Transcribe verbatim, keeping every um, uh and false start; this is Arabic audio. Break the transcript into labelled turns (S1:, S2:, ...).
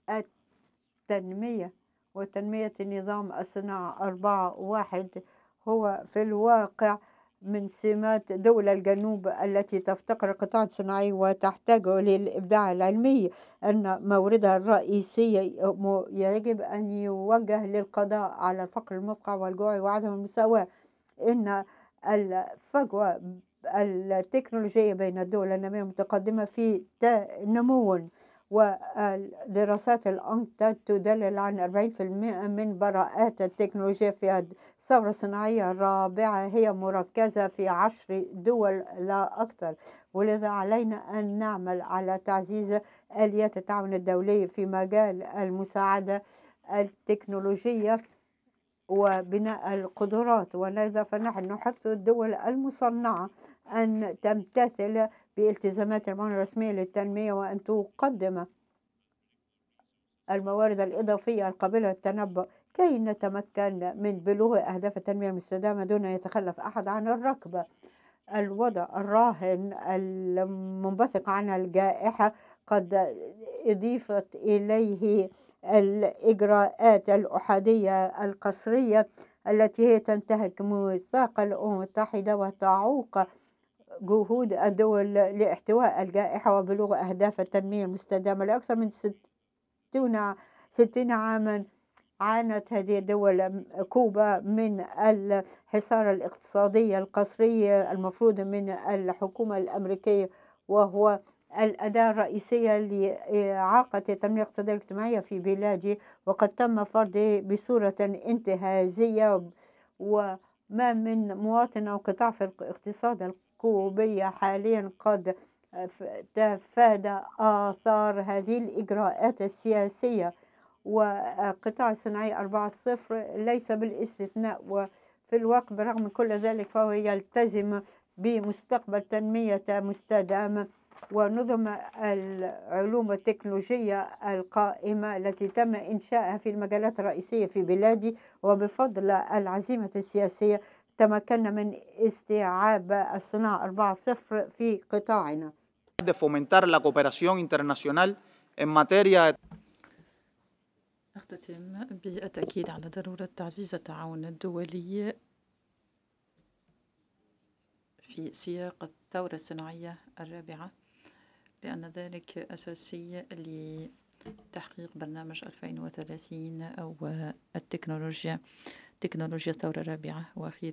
S1: التنمية وتنمية النظام الصناعي أربعة واحد هو في الواقع من سمات دول الجنوب التي تفتقر القطاع الصناعي وتحتاج للإبداع العلمي، أن موردها الرئيسي م- يجب أن يوجه للقضاء على الفقر المدقع والجوع وعدم المساواة. إن الفجوة التكنولوجية بين الدول النامية المتقدمة في ت- نمو، والدراسات الأنكتا تدلل عن أربعين بالمئة من براءات التكنولوجيا في الثورة الصناعية الرابعة هي مركزة في عشر دول لا أكثر. ولذا علينا أن نعمل على تعزيز آليات التعاون الدولي في مجال المساعدة التكنولوجية وبناء القدرات، ولذا فنحن نحث الدول المصنعة أن تمتثل بالتزامات العملة الرسمية للتنمية وأن تقدم الموارد الإضافية القابلة للتنبؤ كي نتمكن من بلوغ أهداف التنمية المستدامة دون أن يتخلف أحد عن الركبة. الوضع الراهن المنبثق عن الجائحة قد أضيفت إليه الإجراءات الأحادية القسرية التي هي تنتهك ميثاق الأمم المتحدة وتعوق جهود الدول لاحتواء الجائحة وبلوغ أهداف التنمية المستدامة. لأكثر من ستين ستين عاما عانت هذه الدول كوبا من الحصار الاقتصادي القسري المفروض من الحكومة الأمريكية، وهو الأداة الرئيسية لإعاقة التنمية الاقتصادية والاجتماعية في بلادي، وقد تم فرضه بصورة انتهازية، وما من مواطن أو قطاع في الاقتصاد الكوبي حاليا قد تفادى آثار هذه الإجراءات السياسية. وقطاع الصناعي أربعة صفر ليس بالاستثناء، وفي الواقع برغم كل ذلك فهو يلتزم بمستقبل تنمية مستدامة ونظم العلوم والتكنولوجيا القائمة التي تم إنشائها في المجالات الرئيسية في بلادي، وبفضل العزيمة السياسية تمكنا من استيعاب الصناعة أربعة صفر في قطاعنا.
S2: de fomentar la cooperación internacional en materia.
S3: أختتم بالتأكيد على ضرورة تعزيز التعاون الدولي في سياق الثورة الصناعية الرابعة، لأن ذلك أساسي لتحقيق برنامج ألفين وثلاثين أو التكنولوجيا تكنولوجيا الثورة الرابعة. وأخيرا